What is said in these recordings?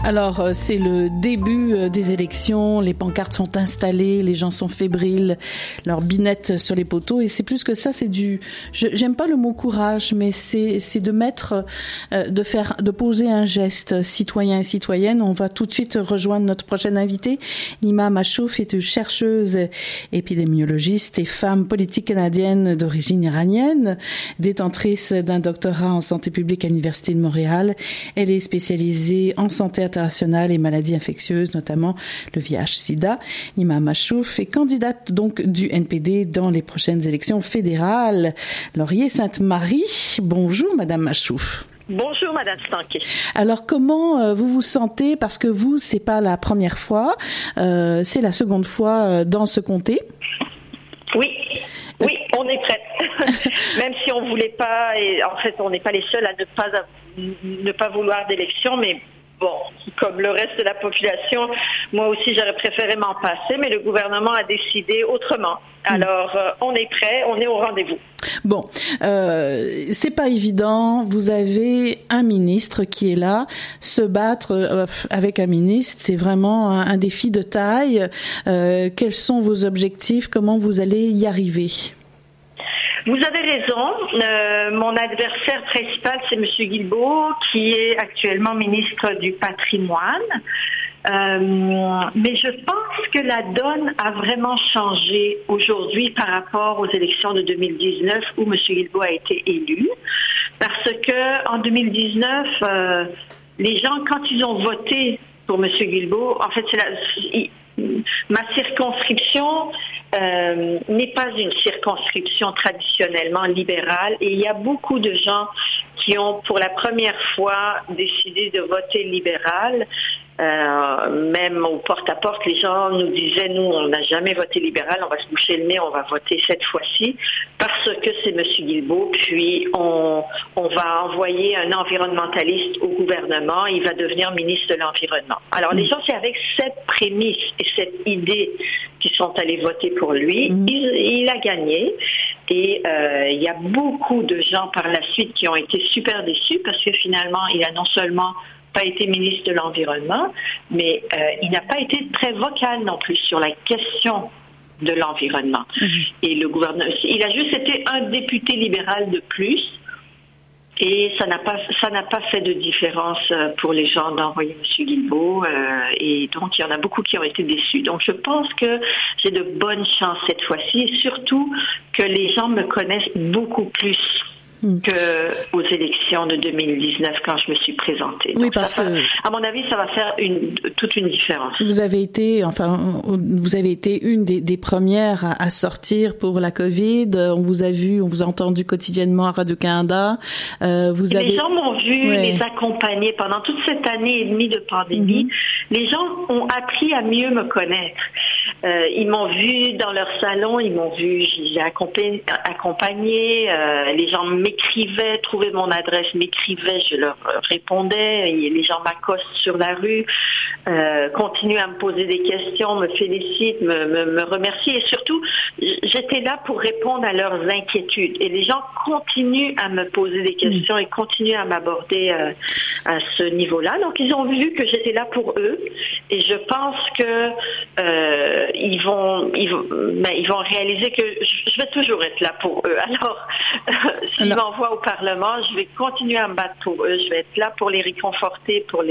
Alors, c'est le début des élections, les pancartes sont installées, les gens sont fébriles, leurs binettes sur les poteaux, et c'est plus que ça, c'est j'aime pas le mot courage, mais c'est de mettre, de poser un geste citoyen et citoyenne. On va tout de suite rejoindre notre prochaine invitée. Nima Machouf est une chercheuse épidémiologiste et femme politique canadienne d'origine iranienne, détentrice d'un doctorat en santé publique à l'Université de Montréal. Elle est spécialisée en santé internationale et maladies infectieuses, notamment le VIH-Sida. Nima Machouf est candidate donc du NPD dans les prochaines élections fédérales. Laurier-Sainte-Marie, bonjour Madame Machouf. Bonjour Madame Stanquet. Alors comment vous vous sentez, parce que vous, c'est pas la première fois, c'est la seconde fois dans ce comté. Oui, on est prête. Même si on voulait pas, et en fait on n'est pas les seuls à ne pas vouloir d'élection, mais bon, comme le reste de la population, moi aussi j'aurais préféré m'en passer, mais le gouvernement a décidé autrement. Alors on est prêt, on est au rendez-vous. Bon, c'est pas évident. Vous avez un ministre qui est là. Se battre avec un ministre, c'est vraiment un défi de taille. Quels sont vos objectifs? Comment vous allez y arriver? Vous avez raison. Mon adversaire principal, c'est M. Guilbeault, qui est actuellement ministre du Patrimoine. Mais je pense que la donne a vraiment changé aujourd'hui par rapport aux élections de 2019 où M. Guilbeault a été élu. Parce que en 2019, les gens, quand ils ont voté pour M. Guilbeault, en fait, ma circonscription n'est pas une circonscription traditionnellement libérale et il y a beaucoup de gens qui ont pour la première fois décidé de voter libéral. Même au porte-à-porte, les gens nous disaient, nous, on n'a jamais voté libéral, on va se boucher le nez, on va voter cette fois-ci, parce que c'est M. Guilbeault, puis on va envoyer un environnementaliste au gouvernement, il va devenir ministre de l'Environnement. Alors, les gens, c'est avec cette prémisse et cette idée qu'ils sont allés voter pour lui. Il a gagné. Et il y a beaucoup de gens par la suite qui ont été super déçus parce que finalement, il a non seulement pas été ministre de l'Environnement, mais il n'a pas été très vocal non plus sur la question de l'environnement. Et le gouvernement, il a juste été un député libéral de plus. Et ça n'a pas fait de différence pour les gens d'envoyer M. Guilbeault. Et donc, il y en a beaucoup qui ont été déçus. Donc, je pense que j'ai de bonnes chances cette fois-ci. Et surtout que les gens me connaissent beaucoup plus qu'aux élections de 2019 quand je me suis présentée. Oui, donc parce que à mon avis, ça va faire toute une différence. Vous avez été une des premières à sortir pour la COVID. On vous a vu, on vous a entendu quotidiennement à Radio-Canada. Les gens m'ont vu les accompagner pendant toute cette année et demie de pandémie. Les gens ont appris à mieux me connaître. Ils m'ont vu dans leur salon, ils m'ont vu, j'ai accompagné, les gens m'écrivaient, trouvaient mon adresse, m'écrivaient, je leur répondais, et les gens m'accostent sur la rue, continuent à me poser des questions, me félicitent, me remercient, et surtout, j'étais là pour répondre à leurs inquiétudes. Et les gens continuent à me poser des questions et continuent à m'aborder à ce niveau-là. Donc, ils ont vu que j'étais là pour eux, et je pense que ils vont réaliser que je vais toujours être là pour eux. Alors, s'ils m'envoient au Parlement, je vais continuer à me battre pour eux. Je vais être là pour les réconforter, pour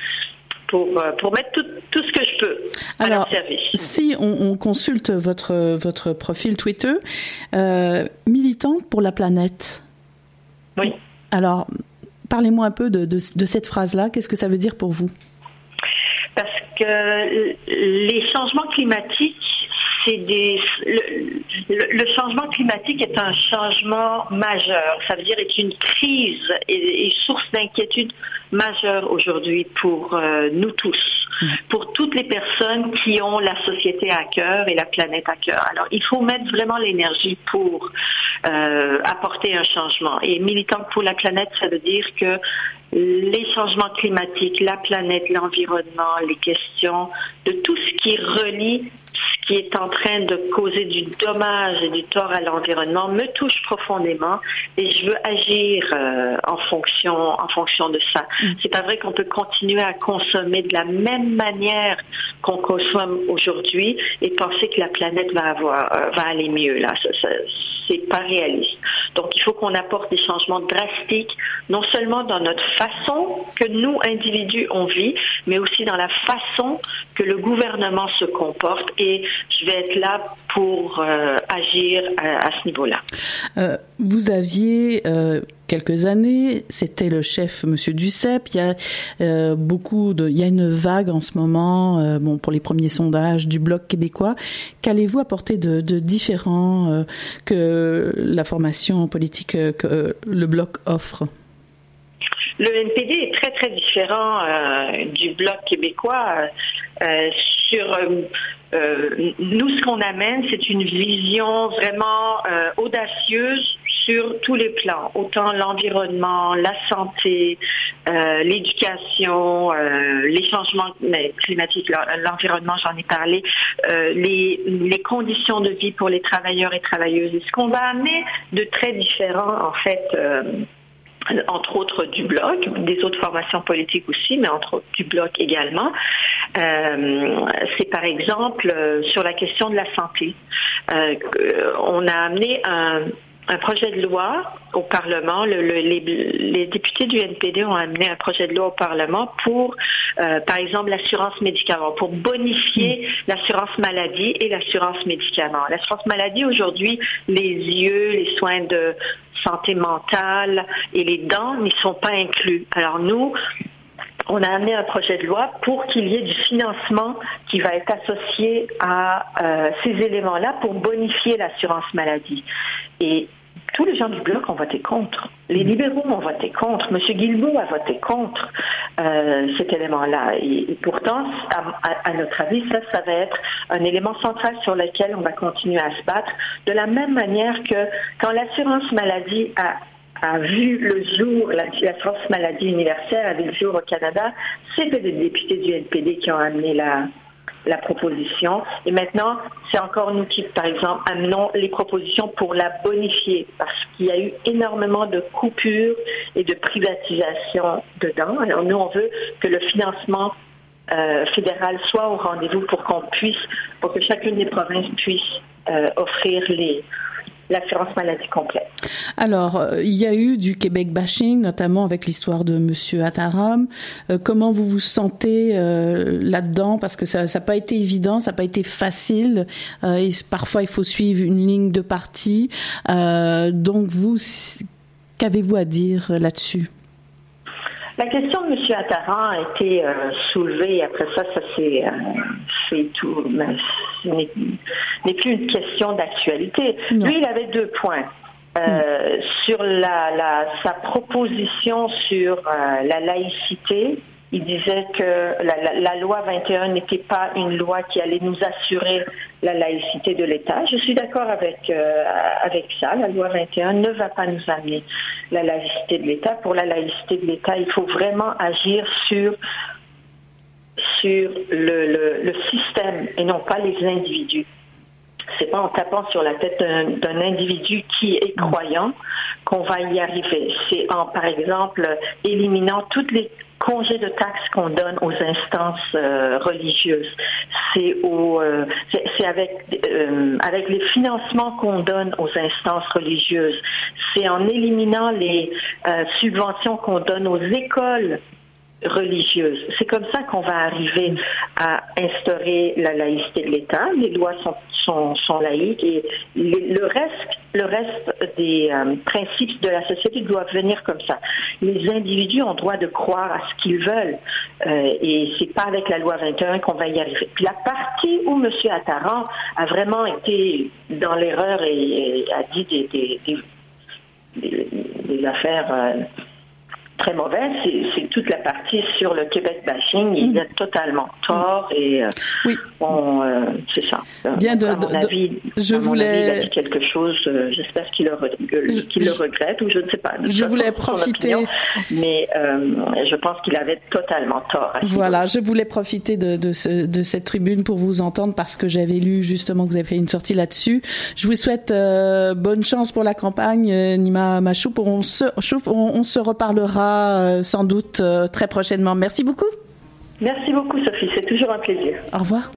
mettre tout ce que je peux à leur service. Si on consulte votre profil Twitter, militante pour la planète. Oui. Alors, parlez-moi un peu de cette phrase-là. Qu'est-ce que ça veut dire pour vous? Parce que les changements climatiques, le changement climatique est un changement majeur. Ça veut dire est une crise et source d'inquiétude majeure aujourd'hui pour nous tous, pour toutes les personnes qui ont la société à cœur et la planète à cœur. Alors, il faut mettre vraiment l'énergie pour apporter un changement. Et militante pour la planète, ça veut dire que les changements climatiques, la planète, l'environnement, les questions de tout ce qui relie ce qui est en train de causer du dommage et du tort à l'environnement me touche profondément et je veux agir en fonction de ça. C'est pas vrai qu'on peut continuer à consommer de la même manière qu'on consomme aujourd'hui et penser que la planète va aller mieux. Là, c'est pas réaliste. Donc, il faut qu'on apporte des changements drastiques, non seulement dans notre façon que nous, individus, on vit, mais aussi dans la façon que le gouvernement se comporte. Et je vais être là pour agir à ce niveau-là. Vous aviez quelques années, c'était le chef Monsieur Duceppe. Il y a il y a une vague en ce moment, pour les premiers sondages du Bloc québécois. Qu'allez-vous apporter de différent que la formation politique que le Bloc offre? Le NPD est très, très différent du Bloc québécois. Nous, ce qu'on amène, c'est une vision vraiment audacieuse sur tous les plans, autant l'environnement, la santé, l'éducation, les changements climatiques, l'environnement, j'en ai parlé, les conditions de vie pour les travailleurs et travailleuses. Et ce qu'on va amener de très différent, en fait, entre autres du Bloc, des autres formations politiques aussi, mais entre autres du Bloc également, c'est par exemple sur la question de la santé. On a amené un projet de loi au Parlement. Les députés du NPD ont amené un projet de loi au Parlement pour, par exemple, l'assurance médicaments, pour bonifier l'assurance maladie et l'assurance médicaments. L'assurance maladie, aujourd'hui, les yeux, les soins de santé mentale et les dents n'y sont pas inclus. Alors nous, on a amené un projet de loi pour qu'il y ait du financement qui va être associé à ces éléments-là pour bonifier l'assurance maladie. Et tous les gens du Bloc ont voté contre. Les libéraux ont voté contre. M. Guilbeault a voté contre cet élément-là. Et pourtant, à notre avis, ça va être un élément central sur lequel on va continuer à se battre. De la même manière que quand l'assurance maladie a vu le jour, l'assurance maladie universelle a vu le jour au Canada, c'était des députés du NPD qui ont amené la proposition. Et maintenant, c'est encore nous qui, par exemple, amenons les propositions pour la bonifier parce qu'il y a eu énormément de coupures et de privatisation dedans. Alors nous, on veut que le financement fédéral soit au rendez-vous pour que chacune des provinces puisse offrir l'assurance maladie complète. Alors, il y a eu du Québec bashing, notamment avec l'histoire de Monsieur Attaram. Comment vous vous sentez là-dedans? Parce que ça n'a pas été évident, ça n'a pas été facile. Et parfois, il faut suivre une ligne de parti. Donc, qu'avez-vous à dire là-dessus? La question de M. Attaran a été soulevée et après ça c'est tout. Mais ce n'est plus une question d'actualité. Non. Lui, il avait 2 points. Sur sa proposition sur la laïcité, il disait que la loi 21 n'était pas une loi qui allait nous assurer la laïcité de l'État. Je suis d'accord avec ça. La loi 21 ne va pas nous amener la laïcité de l'État. Pour la laïcité de l'État, il faut vraiment agir sur le système et non pas les individus. C'est pas en tapant sur la tête d'un individu qui est croyant qu'on va y arriver. C'est par exemple, éliminant toutes les congés de taxes qu'on donne aux instances religieuses. C'est avec les financements qu'on donne aux instances religieuses. C'est en éliminant les subventions qu'on donne aux écoles religieuses. C'est comme ça qu'on va arriver à instaurer la laïcité de l'État. Les lois sont laïques et le reste des principes de la société doivent venir comme ça. Les individus ont droit de croire à ce qu'ils veulent et c'est pas avec la loi 21 qu'on va y arriver. Puis la partie où M. Attaran a vraiment été dans l'erreur et a dit des affaires très mauvaise, c'est toute la partie sur le Québec bashing. Il a totalement tort et oui. C'est ça. Bien à mon avis, il a dit quelque chose. J'espère qu'il le regrette ou je ne sais pas. Je voulais profiter, mais je pense qu'il avait totalement tort. Voilà, je voulais profiter de cette tribune pour vous entendre parce que j'avais lu justement que vous avez fait une sortie là-dessus. Je vous souhaite bonne chance pour la campagne, Nima Machoup. On se reparlera sans doute très prochainement. Merci beaucoup. Merci beaucoup, Sophie. C'est toujours un plaisir. Au revoir.